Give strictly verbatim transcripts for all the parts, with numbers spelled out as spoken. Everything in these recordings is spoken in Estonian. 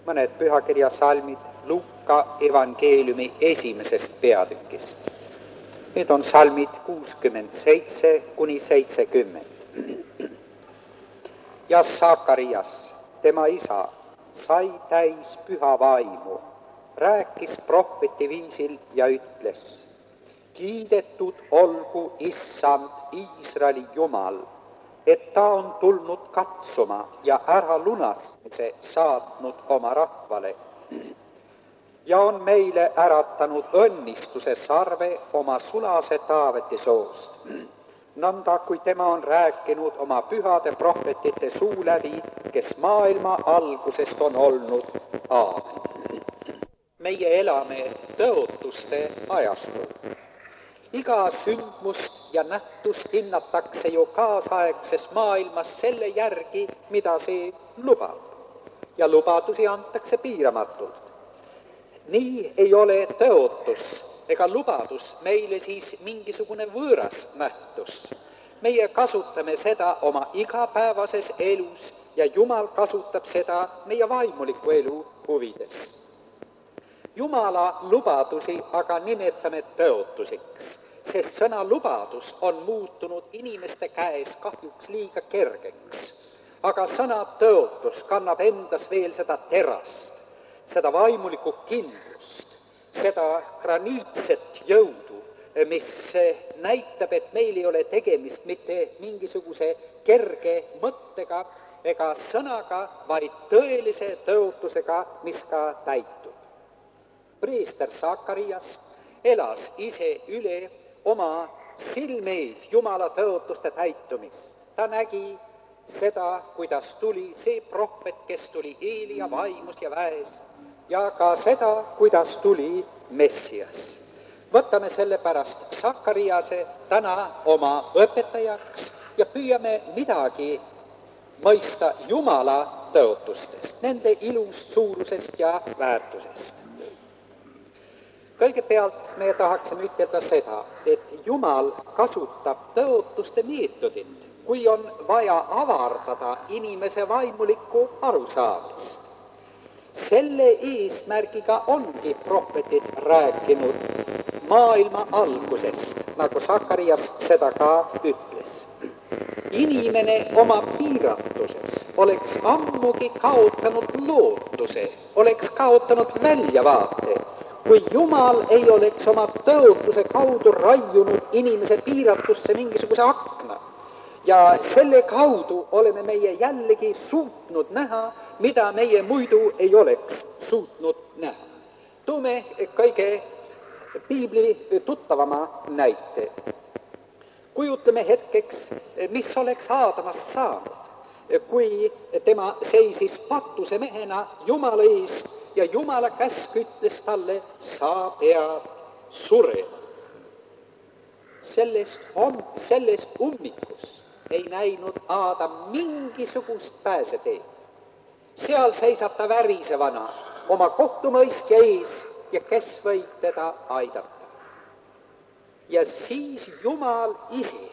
mõned pühakirja salmid Luuka evangeeliumi esimesest peatükist. Need on salmid kuuskümmend seitse kuni seitsekümmend. Ja Sakarias, tema isa, sai täis püha vaimu, rääkis prohveti viisil ja ütles: kiidetud olgu Issand Iisraeli Jumal, et ta on tulnud katsuma ja ära lunastamise saatnud oma rahvale ja on meile äratanud õnnistuse sarve oma sulase Taaveti soost, nõnda kui tema on rääkinud oma pühade prohvetite suu läbi, kes maailma algusest on olnud. Aamen. Meie elame tõotuste ajastul. Iga sündmust ja nähtust hinnatakse ju kaasaegses maailmas selle järgi, mida see lubab. Ja lubadusi antakse piiramatult. Nii ei ole tõotus ega lubadus meile siis mingisugune võõras nähtus. Meie kasutame seda oma igapäevases elus ja Jumal kasutab seda meie vaimuliku elu huvides. Jumala lubadusi aga nimetame tõotuseks, sest sõna lubadus on muutunud inimeste käes kahjuks liiga kergeks. Aga sõna tõotus kannab endas veel seda terast, seda vaimulikku kindlust, seda graniitset jõudu, mis näitab, et meil ei ole tegemist mitte mingisuguse kerge mõttega ega sõnaga, vaid tõelise tõotusega, mis ka täitub. Preester Sakarias elas ise üle oma silmees Jumala tõotuste täitumist. Ta nägi seda, kuidas tuli see prohvet, kes tuli Eelia vaimus ja väes, ja ka seda, kuidas tuli Messias. Võtame sellepärast Sakariase täna oma õpetajaks ja püüame midagi mõista Jumala tõotustest, nende ilust, suurusest ja väärtusest. Kõigepealt me tahaksime ütelda seda, et Jumal kasutab tõotuste meetodit, kui on vaja avardada inimese vaimulikku arusaamist. Selle eesmärgiga ongi prohvetid rääkinud maailma algusest, nagu Sakarias seda ka ütles. Inimene oma piiratuses oleks ammugi kaotanud lootuse, oleks kaotanud väljavaate, kui Jumal ei oleks oma tõotuse kaudu raiunud inimese piiratusse mingisuguse akna. Ja selle kaudu oleme meie jällegi suutnud näha, mida meie muidu ei oleks suutnud näha. Toome kõige piibli tuttavama näite. Kujutleme hetkeks, mis oleks Aadamast saanud, kui tema seisis patuse mehena Jumala ees ja Jumala käsk ütles talle: sa pead surema. Sellest, on, sellest ummikust ei näinud Aadam mingisugust pääseteed. Seal seisab ta värisevana oma kohtumõistja ees ja kes võib teda aidata. Ja siis Jumal ise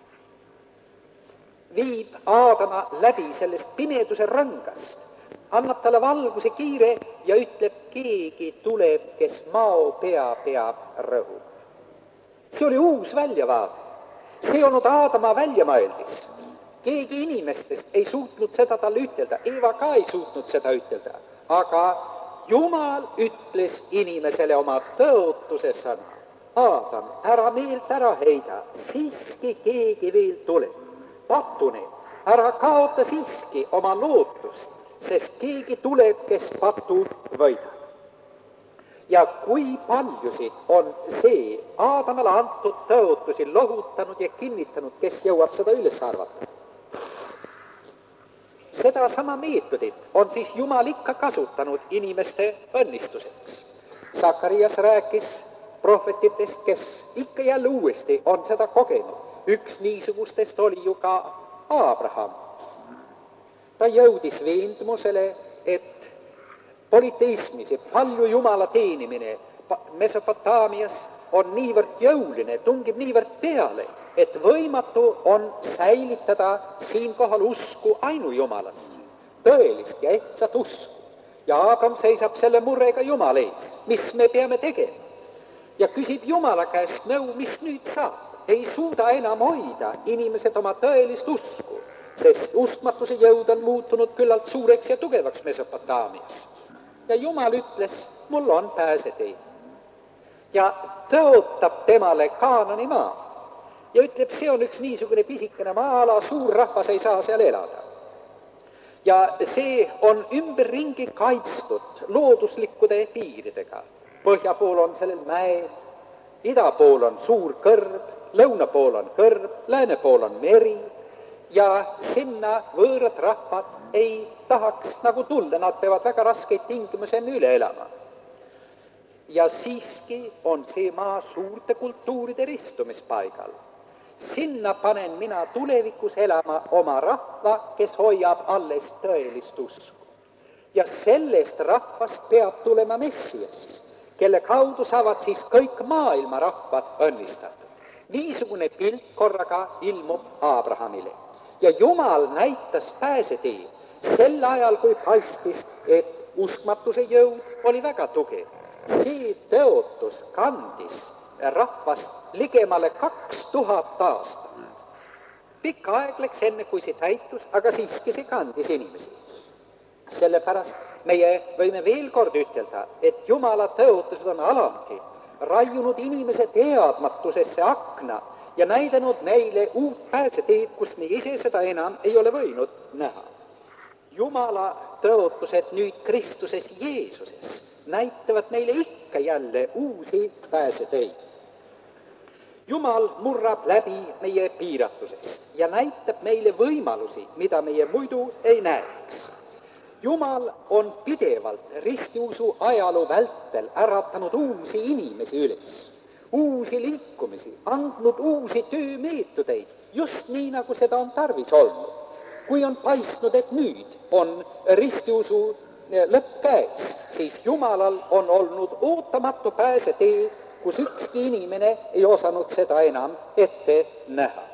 viib Aadama läbi sellest pimeduse rõngast, annab talle valguse kiire ja ütleb: keegi tuleb, kes mao pea peab rõhuma. See oli uus väljavaade. See ei olnud Aadama väljamõeldis. Keegi inimestest ei suutnud seda talle ütelda, Eeva ka ei suutnud seda ütelda, aga Jumal ütles inimesele oma tõotuse sõna: Aadam, ära meelt ära heida, siiski keegi veel tuleb. Patune, ära kaota siiski oma lootust, sest keegi tuleb, kes patu võidab. Ja kui paljusid on see Aadamale antud tõotusi lohutanud ja kinnitanud, kes jõuab seda üles arvata. Seda sama meetodit on siis Jumal ikka kasutanud inimeste õnnistuseks. Sakarias rääkis prohvetitest, kes ikka jälle uuesti on seda kogenud. Üks niisugustest oli ju ka Abraham. Ta jõudis veendumusele, et politeismis ja palju Jumala teenimine Mesopotaamias on niivõrd jõuline, tungib niivõrd peale, et võimatu on säilitada siinkohal usku ainujumalasse, tõelist ja ehtsat usku. ja Aabram seisab selle murrega Jumala ees, mis me peame tegema. Ja küsib Jumala käest nõu, mis nüüd saab. Ei suuda enam hoida inimesed oma tõelist usku, sest uskmatuse jõud on muutunud küllalt suureks ja tugevaks Mesopotaamias. Ja Jumal ütles, mul on pääsetee. Ja tõotab temale Kaanani maa. Ja ütleb, see on üks niisugune pisikene maa-ala, suur rahvas ei saa seal elada. Ja see on ümberringi kaitstud looduslikkude piiridega. Põhja pool on sellel mäed, ida pool on suur kõrb, lõuna pool on kõrb, lääne pool on meri ja sinna võõrad rahvad ei tahaks nagu tulla, nad peavad väga raskeid tingimusi enne üle elama. Ja siiski on see maa suurte kultuuride ristumispaigal. Sinna panen mina tulevikus elama oma rahva, kes hoiab alles tõelist usku. Ja sellest rahvast peab tulema Messias, kelle kaudu saavad siis kõik maailma rahvad õnnistatud. Niisugune pilt korraga ilmub Abrahamile. Ja Jumal näitas pääsetee sel ajal, kui paistis, et uskmatuse jõud oli väga tugev. See tõotus kandis rahvast ligemale kaks tuhat aastat. Pikka aeg läks enne, kui see täitus, aga siiski see kandis inimesi. Sellepärast meie võime veel kord ütelda, et Jumala tõotused on alati raiunud inimese teadmatusesse akna ja näidanud neile uut pääseteed, kus me ise seda enam ei ole võinud näha. Jumala tõotused nüüd Kristuses Jeesuses näitavad meile ikka jälle uusi pääseteid. Jumal murrab läbi meie piiratusest ja näitab meile võimalusi, mida meie muidu ei näeks. Jumal on pidevalt ristiusu ajaloo vältel äratanud uusi inimesi üles, uusi liikumisi, andnud uusi töömeetodeid, just nii, nagu seda on tarvis olnud. Kui on paistnud, et nüüd on ristiusu lõpp käes, siis Jumalal on olnud ootamatu pääsetee, kus ükski inimene ei osanud seda enam ette näha.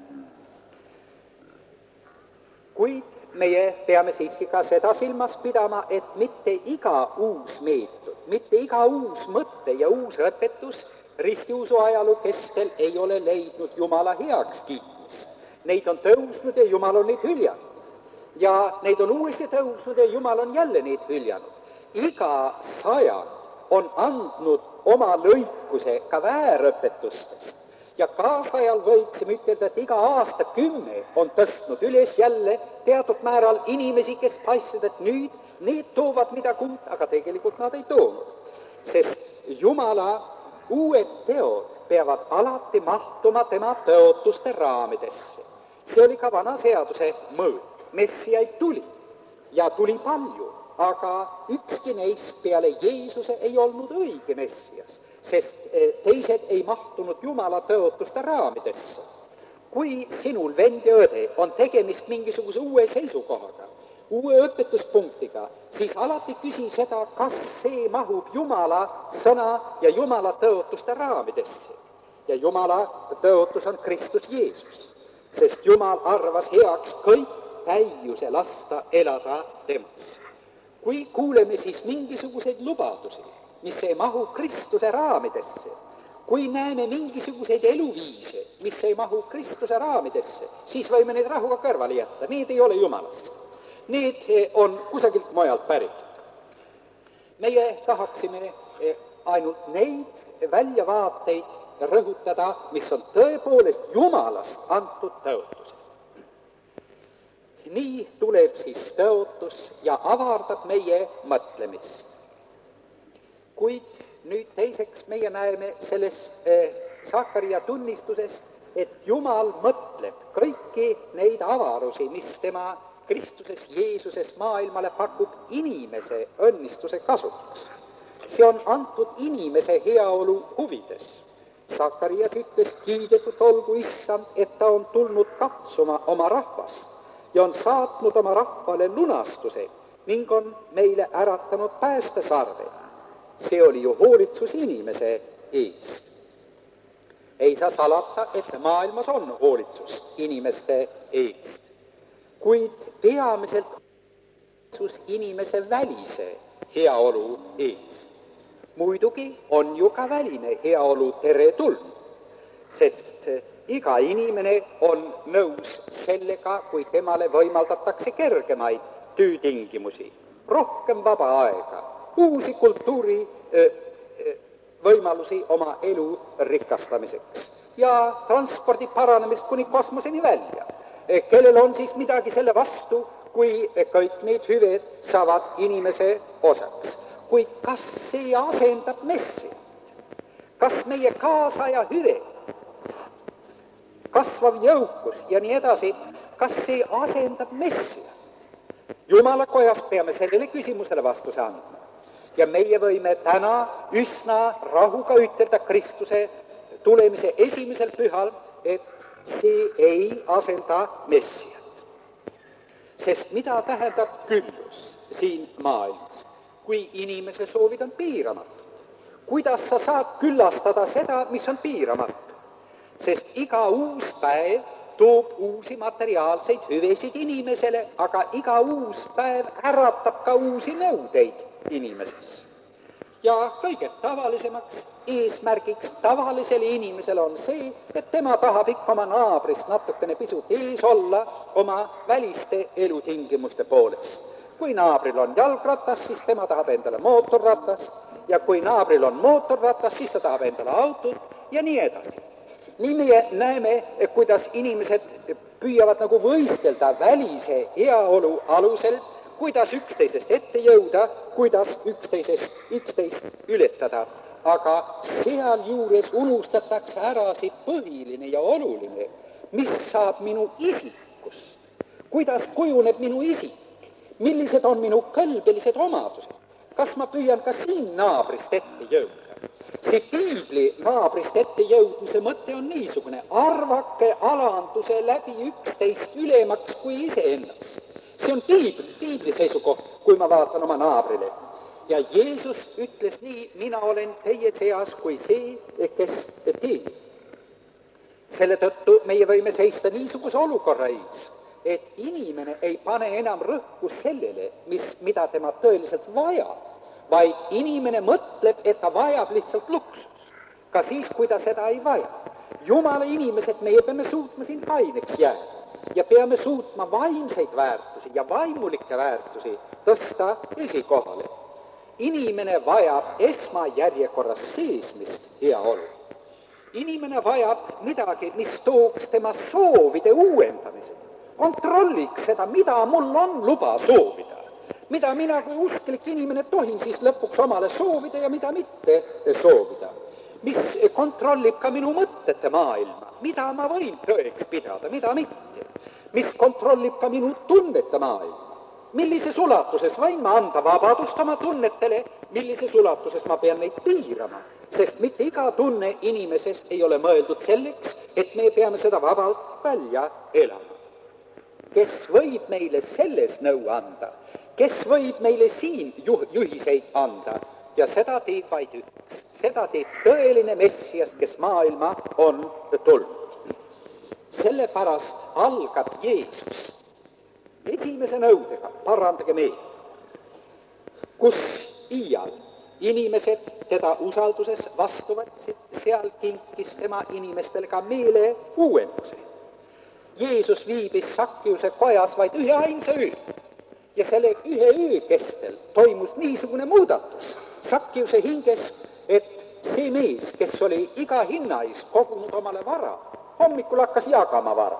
Kuid meie peame siiski ka seda silmas pidama, et mitte iga uus meetod, mitte iga uus mõte ja uus õpetus ristiusu ajaloo kestel ei ole leidnud Jumala heakskiitmist. Neid on tõusnud ja Jumal on neid hüljanud. Ja neid on uuesti tõusnud ja Jumal on jälle neid hüljanud. Iga sajand on andnud oma lõikuse ka väärõpetustest. Ja kaasajal võiksime ütelda, et iga aasta kümme on tõstnud üles jälle teatud määral inimesi, kes paistsid, et nüüd need toovad midagi uut, aga tegelikult nad ei toonud. Sest Jumala uued teod peavad alati mahtuma tema tõotuste raamidesse. See oli ka vana seaduse mõõt. Messiaid tuli ja tuli palju, aga ükski neist peale Jeesuse ei olnud õige Messias, sest teised ei mahtunud Jumala tõotuste raamidesse. Kui sinul, vend ja õde, on tegemist mingisuguse uue seisukohaga, uue õpetuspunktiga, siis alati küsi seda, kas see mahub Jumala sõna ja Jumala tõotuste raamidesse. Ja Jumala tõotus on Kristus Jeesus, sest Jumal arvas heaks kõik täiuse lasta elada temas. Kui kuuleme siis mingisuguseid lubadusi, mis ei mahu Kristuse raamidesse, kui näeme mingisuguseid eluviise, mis ei mahu Kristuse raamidesse, siis võime neid rahuga kõrvale jätta. Need ei ole Jumalast. Need on kusagilt mujalt päritud. Meie tahaksime ainult neid väljavaateid rõhutada, mis on tõepoolest Jumalast antud tõotused. Nii tuleb siis tõotus ja avardab meie mõtlemist. Kuid nüüd teiseks meie näeme selles Sakaria tunnistuses, et Jumal mõtleb kõiki neid avarusi, mis tema Kristuses Jeesuses maailmale pakub inimese õnnistuse kasuks. See on antud inimese heaolu huvides. Sakarias ütles, kiidetud olgu Issand, et ta on tulnud katsuma oma rahvast ja on saatnud oma rahvale lunastuse ning on meile äratanud päästesarve. See oli ju hoolitsus inimese eest. Ei saa salata, et maailmas on hoolitsust inimeste eest. Kuid peamiselt hoolitsus inimese välise heaolu ees. Muidugi on ju ka väline heaolu teretulnud, sest iga inimene on nõus sellega, kui temale võimaldatakse kergemaid töötingimusi, rohkem vaba aega, uusi kultuuri võimalusi oma elu rikastamiseks ja transpordi paranemist kuni kosmoseni välja. Kellel on siis midagi selle vastu, kui kõik need hüved saavad inimese osaks. Kuid kas see asendab Messiat? Kas meie kaasaja hüved, kasvav jõukus ja nii edasi, kas see asendab Messiat? Jumala kojas peame sellele küsimusele vastuse andma. Ja meie võime täna üsna rahuga ütelda Kristuse tulemise esimesel pühal, et see ei asenda Messiat. Sest mida tähendab küllus siin maailmas, kui inimese soovid on piiramatud? Kuidas sa saad küllastada seda, mis on piiramatu? Sest iga uus päev toob uusi materiaalseid hüvesid inimesele, aga iga uus päev äratab ka uusi nõudeid inimeses. Ja kõige tavalisemaks eesmärgiks tavalisele inimesele on see, et tema tahab ikka oma naabrist natukene pisut ees olla oma väliste elutingimuste poolest. Kui naabril on jalgratas, siis tema tahab endale mootorratast, ja kui naabril on mootorratas, siis ta tahab endale autot ja nii edasi. Nii meie näeme, kuidas inimesed püüavad nagu võistelda välise heaolu alusel, kuidas üksteisest ette jõuda, kuidas üksteisest, üksteist ületada. Aga sealjuures unustatakse ära see põhiline ja oluline, mis saab minu isikust, kuidas kujuneb minu isik, millised on minu kõlbelised omadused, kas ma püüan ka siin naabrist ette jõuda. See piibli naabrist ette jõudmise mõte on niisugune, arvake alanduse läbi üksteist ülemaks kui iseennast. See on piibli, piibli seisukoht, kui ma vaatan oma naabrile. Ja Jeesus ütles nii, mina olen teie seas kui see, kes teenib. Selle tõttu meie võime seista niisuguse olukorra ees, et inimene ei pane enam rõhku sellele, mis, mida tema tõeliselt vajab, vaid inimene mõtleb, et ta vajab lihtsalt luksus, ka siis, kui ta seda ei vaja. Jumala inimesed, meie peame suutma siin kaineks jääda ja peame suutma vaimseid väärtusi ja vaimulikke väärtusi tõsta esikohale. Inimene vajab esmajärjekorras seesmist heaolu. Inimene vajab midagi, mis tooks tema soovide uuendamise. Kontrolliks seda, mida mul on luba soovida. Mida mina kui usklik inimene tohin siis lõpuks omale soovida ja mida mitte soovida. Mis kontrollib ka minu mõtete maailma, mida ma võin tõeks pidada, mida mitte. Mis kontrollib ka minu tunnete maailma. Millises ulatuses võin ma anda vabadust oma tunnetele, millises ulatuses ma pean neid piirama, sest mitte iga tunne inimeses ei ole mõeldud selleks, et me peame seda vabalt välja elama. Kes võib meile selles nõu anda, kes võib meile siin juhiseid anda, ja seda teeb vaid üks. Seda teeb tõeline Messias, kes maailma on tulnud. Sellepärast algab Jeesus esimese nõudega, parandage meelt, kus iial inimesed teda usalduses vastu võtsid, seal kinkis tema inimestele ka meele uuenduse. Jeesus viibis Sakkiuse kojas vaid ühe ainsa öö ja selle ühe öö kestel toimus niisugune muudatus Sakkiuse hinges, et see mees, kes oli iga hinna eest kogunud omale vara, hommikul hakkas jagama vara.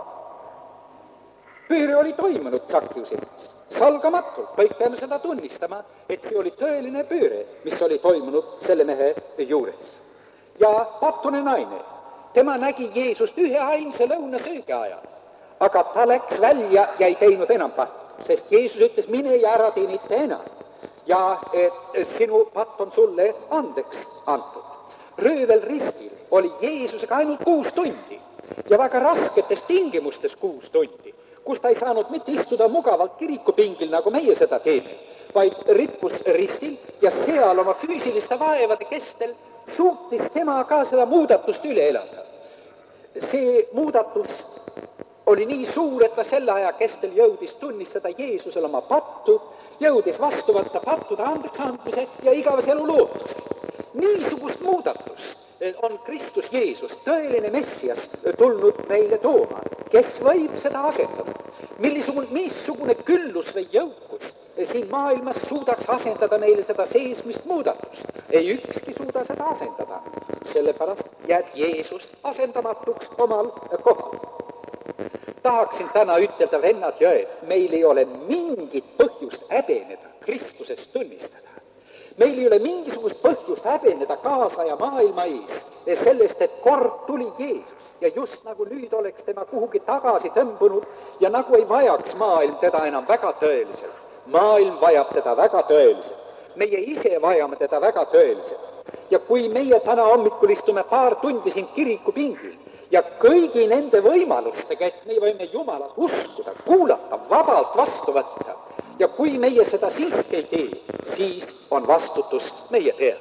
Pööre oli toimunud Sakkiuse hinges, salgamatult, kõik peame seda tunnistama, et see oli tõeline pööre, mis oli toimunud selle mehe juures. Ja patune naine, tema nägi Jeesust ühe ainsa lõunasöögi ajal, aga ta läks välja ja ei teinud enam pattu, sest Jeesus ütles, mine ja ära tee mitte enam. Ja et sinu patt on sulle andeks antud. Röövel ristil oli Jeesusega ainult kuus tundi ja väga rasketes tingimustes kuus tundi, kus ta ei saanud mitte istuda mugavalt kirikupingil, nagu meie seda teeme, vaid rippus ristil ja seal oma füüsiliste vaevade kestel suutis tema ka seda muudatust üle elada. See muudatus oli nii suur, et ta selle aja kestel jõudis tunnistada Jeesusele oma pattu, jõudis vastu võtta pattude andeks andmise ja igavese elu lootuse. Niisugust muudatust on Kristus Jeesus, tõeline Messias, tulnud meile tooma. Kes võib seda asendada? Millisugune, missugune küllus või jõukus siin maailmas suudaks asendada meile seda seesmist muudatust? Ei ükski suuda seda asendada. Sellepärast jääb Jeesus asendamatuks omal kohal. Tahaksin täna ütelda, vennad ja õed, meil ei ole mingit põhjust häbeneda Kristusest tunnistada. Meil ei ole mingisugust põhjust häbeneda kaasa ja maailma ees sellest, et kord tuli Jeesus ja just nagu nüüd oleks tema kuhugi tagasi tõmbunud ja nagu ei vajaks maailm teda enam väga tõeliselt. Maailm vajab teda väga tõeliselt. Meie ise vajame teda väga tõeliselt. Ja kui meie täna hommikul istume paar tundi siin kirikupingil ja kõigi nende võimalustega, et me võime Jumalat uskuda, kuulata, vabalt vastu võtta, ja kui meie seda siiski ei tee, siis on vastutus meie peal.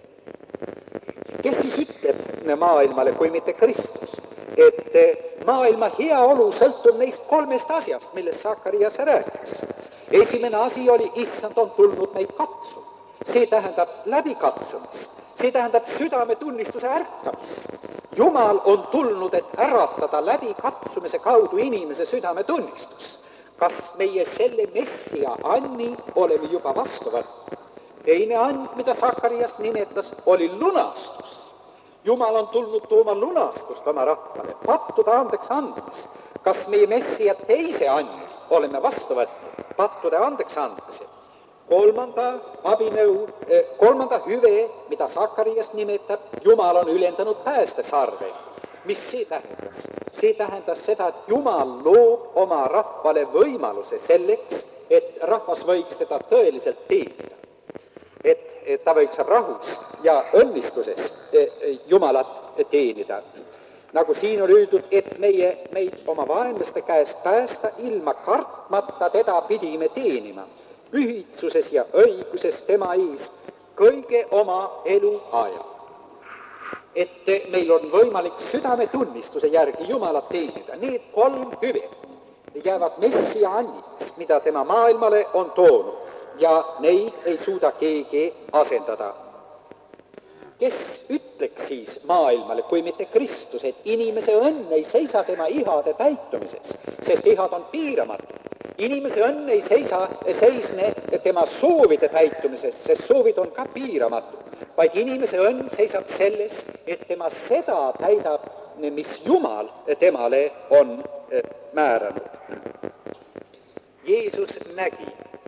Kes siis ütleb maailmale, kui mitte Kristus? Et maailma heaolu sõltub neist kolmest asjast, millest Sakarias rääkis. Esimene asi oli, issand on tulnud meid katsuma. See tähendab läbikatsumist. See tähendab südametunnistuse ärkamist. Jumal on tulnud, et äratada läbikatsumise kaudu inimese südametunnistus. Kas meie selle Messia anni oleme juba vastu võtnud? Teine and, mida Sakarias nimetas, oli lunastus. Jumal on tulnud tooma lunastust oma rahvale, pattude andeks andmist. Kas meie Messia teise anni oleme vastu võtnud, pattude andeks andmise? Kolmanda abinõu, kolmanda hüve, mida Sakarias nimetab, Jumal on ülendanud päästesarve. Mis see tähendas? See tähendas seda, et Jumal loob oma rahvale võimaluse selleks, et rahvas võiks seda tõeliselt teenida. Et, et ta võiks rahust ja õnnistuses Jumalat teenida. Nagu siin on öeldud, et meie meid oma vaenlaste käest päästa, ilma kartmata teda pidime teenima. Pühitsuses ja õiguses tema ees kõige oma elu aja. Et meil on võimalik südametunnistuse järgi Jumalat teenida. Need kolm hüve jäävad Messia anniks, mida tema maailmale on toonud, ja neid ei suuda keegi asendada. Kes ütleks siis maailmale, kui mitte Kristus, et inimese õnn ei seisa tema ihade täitumises, sest ihad on piiramatud. Inimese õnn ei seisa, seisne tema soovide täitumises, sest soovid on ka piiramatud, vaid inimese õnn seisab selles, et tema seda täidab, mis Jumal temale on määranud. Jeesus nägi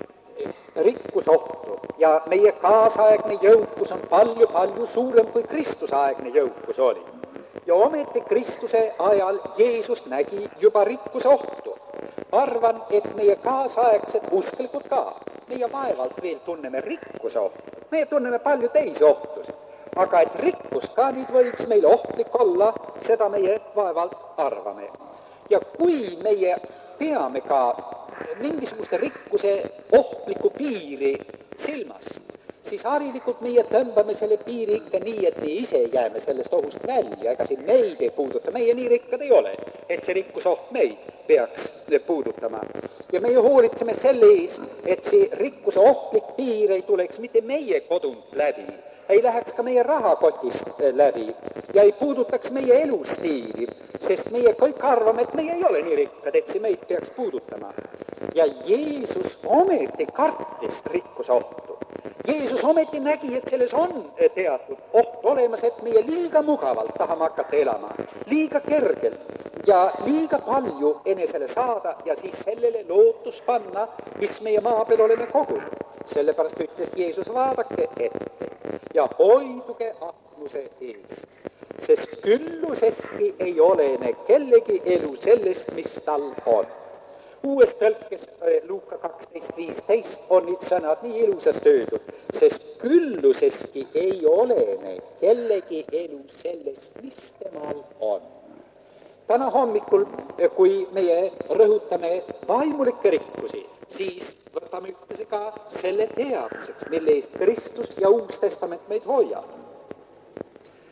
rikkusohtu ja meie kaasaegne jõukus on palju-palju suurem, kui Kristusaegne jõukus oli. Ja ometi Kristuse ajal Jeesus nägi juba rikkusohtu. Arvan, et meie kaasaegsed usklikud ka. Meie vaevalt veel tunneme rikkuse ohtu. Meie tunneme palju teisi ohtusid. Aga et rikkus ka nüüd võiks meil ohtlik olla, seda meie vaevalt arvame. Ja kui meie peame ka mingisuguste rikkuse ohtliku piiri silmas, siis harilikult meie tõmbame selle piiri ikka nii, et me ise jääme sellest ohust välja, ega siin meid ei puuduta, meie nii rikkad ei ole, et see rikkusoht meid peaks puudutama. Ja meie hoolitseme selle eest, et see rikkuse ohtlik piir ei tuleks mitte meie kodunt läbi, ei läheks ka meie rahakotist läbi ja ei puudutaks meie elustiili, sest meie kõik arvame, et meie ei ole nii rikkad, et see meid peaks puudutama. Ja Jeesus ometi kartis rikkuse ohtu. Jeesus ometi nägi, et selles on teatud oht olemas, et meie liiga mugavalt tahame hakata elama, liiga kergelt ja liiga palju enesele saada ja siis sellele lootus panna, mis meie maa peal oleme kogunud. Sellepärast ütles Jeesus, vaadake ette ja hoiduge ahnuse ees, sest külluseski ei olene kellegi elu sellest, mis tal on. Uues tõlkes Luuka kaksteist viisteist on need sõnad nii ilusasti öeldud, sest külluseski ei olene kellegi elu sellest, mis temal on. Täna hommikul, kui meie rõhutame vaimulikke rikkusi, siis võtame ütlesi ka selle teadmiseks, mille eest Kristus ja Uus Testament meid hoiab.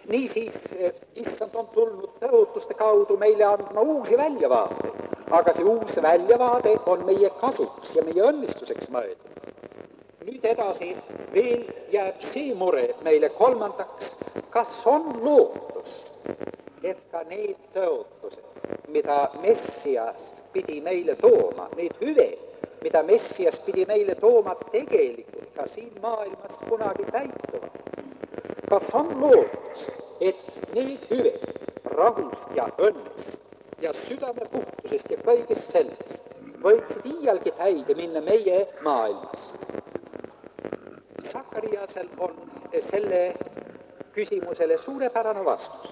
Niisiis, issand on tulnud tõotuste kaudu meile andma uusi väljavaateid, aga see uus väljavaade on meie kasuks ja meie õnnistuseks mõeldud. Nüüd edasi veel jääb see mure meile kolmandaks, kas on lootust, et ka need tõotused, mida Messias pidi meile tooma, need hüved, mida Messias pidi meile tooma, tegelikult ka siin maailmas kunagi täituvad. Kas on lootust, et need hüved rahust ja õnnest ja südame puhtusest ja kõigest sellest võiksid iialgi täide minna meie maailmas? Sakariasel on selle küsimusele suurepärane vastus.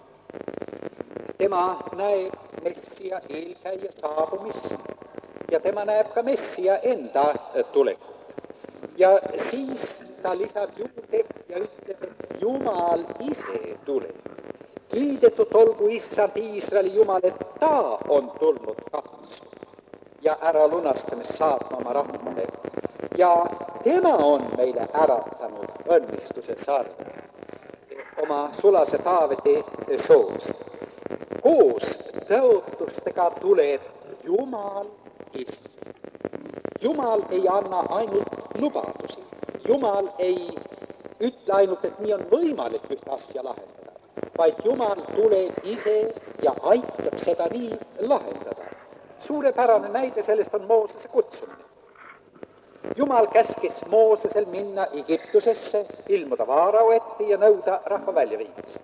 Tema näeb Messia eelkäija saabumist ja tema näeb ka Messia enda tulekut. Ja siis ta lisab juurde ja ütleb, et Jumal ise tuleb. Kiidetud olgu issand Iisraeli Jumal, et ta on tulnud kahtlustada ja ära lunastamist saatma oma rahvale. Ja tema on meile äratanud õnnistuse sarve oma sulase Taaveti soost. Koos tõotustega tuleb Jumal ise. Jumal ei anna ainult lubadusi. Jumal ei ütle ainult, et nii on võimalik ühte asja lahendada, vaid Jumal tuleb ise ja aitab seda nii lahendada. Suurepärane näide sellest on Moosese kutsumine. Jumal käskis Moosesel minna Egiptusesse, ilmuda Vaarao ette ja nõuda rahva väljaviimist.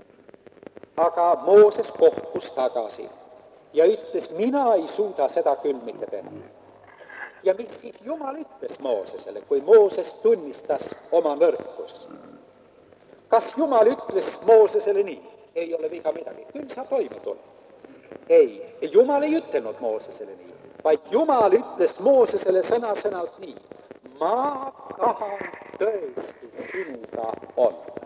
Aga Mooses kohkus tagasi ja ütles, mina ei suuda seda küll mitte teha. Ja mis siis Jumal ütles Moosesele, kui Mooses tunnistas oma nõrkust? Kas Jumal ütles Moosesele nii? Ei ole viga midagi, küll sa toime tule. Ei, Jumal ei ütelnud Moosesele nii, vaid Jumal ütles Moosesele sõna-sõnalt nii. Ma tahan tõesti sinuga olla.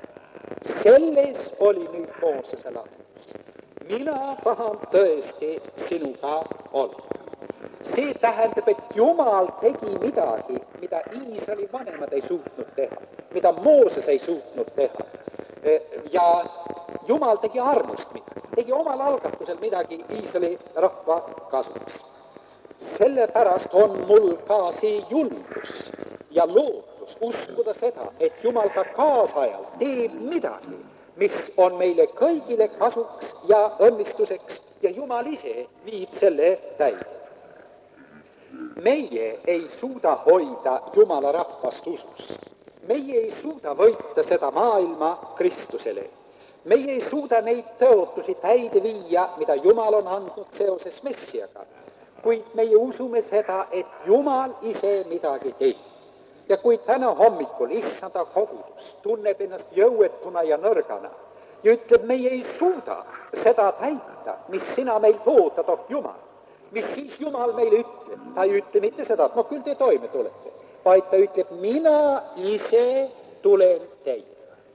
Selles oli nüüd Moosese lahendus. Mina tahan tõesti sinuga olla. See tähendab, et Jumal tegi midagi, mida Iisraeli vanemad ei suutnud teha, mida Mooses ei suutnud teha. Ja Jumal tegi armust midagi, tegi omal algatusel midagi Iisraeli rahva kasuks. Sellepärast on mul ka see julgus ja lootus uskuda seda, et Jumal ka kaasajal teeb midagi, mis on meile kõigile kasuks ja õnnistuseks ja Jumal ise viib selle täide. Meie ei suuda hoida Jumala rahvast usus. Meie ei suuda võita seda maailma Kristusele. Meie ei suuda neid tõotusi täide viia, mida Jumal on andnud seoses Messiaga. Kuid meie usume seda, et Jumal ise midagi teeb. Ja kui täna hommikul issanda kogudus tunneb ennast jõuetuna ja nõrgana ja ütleb, meie ei suuda seda täita, mis sina meilt ootad, oh Jumal, mis siis Jumal meile ütleb? Ta ei ütle mitte seda, et no küll te toime tulete, vaid ta ütleb, mina ise tulen teile.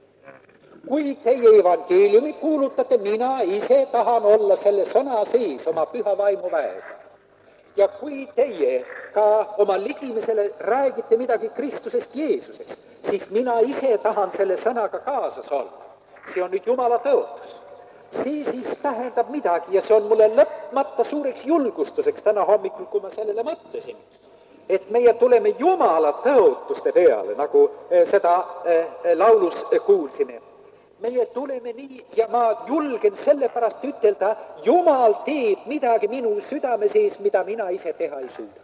Kui teie evangeeliumi kuulutate, mina ise tahan olla selle sõna sees oma püha vaimu väega. Ja kui teie ka oma ligimisele räägite midagi Kristusest Jeesusest, siis mina ise tahan selle sõnaga kaasas olla. See on nüüd Jumala tõotus. See siis tähendab midagi ja see on mulle lõpmata suureks julgustuseks täna hommikul, kui ma sellele mõtlesin. Et meie tuleme Jumala tõotuste peale, nagu seda laulus kuulsime. Meie tuleme nii ja ma julgen sellepärast ütelda, Jumal teeb midagi minu südame sees, mida mina ise teha ei suuda.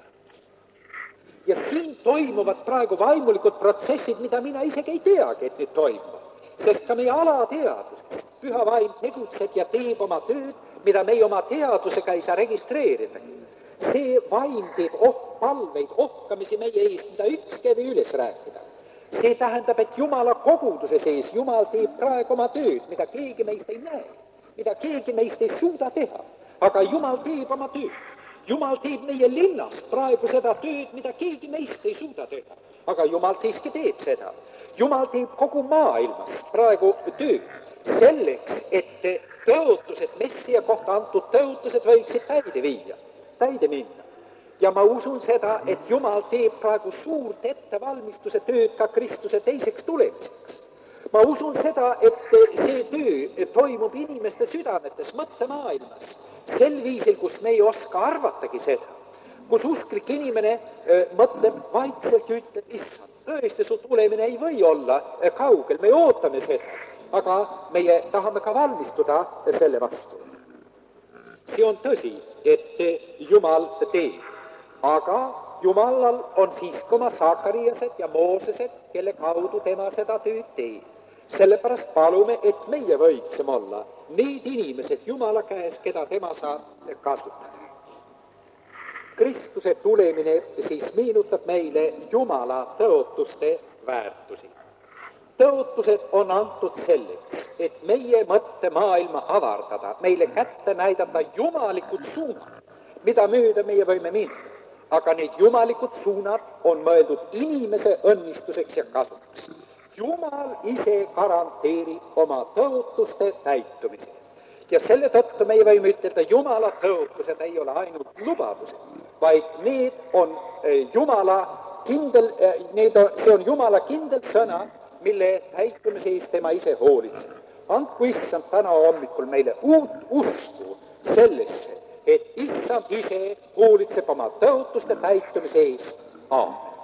Ja siin toimuvad praegu vaimulikud protsessid, mida mina isegi ei teagi, et nüüd toimuvad. Sest ka meie alateadus, püha vaim tegutseb ja teeb oma tööd, mida meie oma teadusega ei saa registreerida. See vaim teeb oh palveid, ohkamisi meie eest, mida ükski ei või üles rääkida. See tähendab, et Jumala koguduse sees Jumal teeb praegu oma tööd, mida keegi meist ei näe, mida keegi meist ei suuda teha. Aga Jumal teeb oma tööd. Jumal teeb meie linnas praegu seda tööd, mida keegi meist ei suuda teha. Aga Jumal siiski teeb seda. Jumal teeb kogu maailmas praegu tööd selleks, et tõotused, Messia kohta antud tõotused võiksid täide viia, täide minna. Ja ma usun seda, et Jumal teeb praegu suurt ettevalmistuse tööd ka Kristuse teiseks tulemiseks. ma usun seda, et see töö toimub inimeste südametes, mõttemaailmas, sel viisil, kus me ei oska arvatagi seda, kus usklik inimene mõtleb vaikselt ja ütleb, issand, tõesti, su tulemine ei või olla kaugel, me ootame seda, aga meie tahame ka valmistuda selle vastu. See on tõsi, et Jumal teeb, aga Jumalal on siiski oma Sakariased ja Moosesed, kelle kaudu tema seda tööd teeb. Sellepärast palume, et meie võiksime olla need inimesed Jumala käes, keda tema saab kasutada. Kristuse tulemine siis meenutab meile Jumala tõotuste väärtusi. Tõotused on antud selleks, et meie mõttemaailma avardada, meile kätte näidata jumalikud suunad, mida mööda meie võime minna. Aga need jumalikud suunad on mõeldud inimese õnnistuseks ja kasuks. Jumal ise garanteerib oma tõotuste täitumise. Ja selle tõttu me võime ütelda, Jumala tõotused ei ole ainult lubadused, vaid need on Jumala kindel, need on, see on Jumala kindel sõna, mille täitumise eest tema ise hoolitseb. Andku issand täna hommikul meile uut usku sellesse, et issand ise hoolitseb oma tõotuste täitumise eest. Aamen.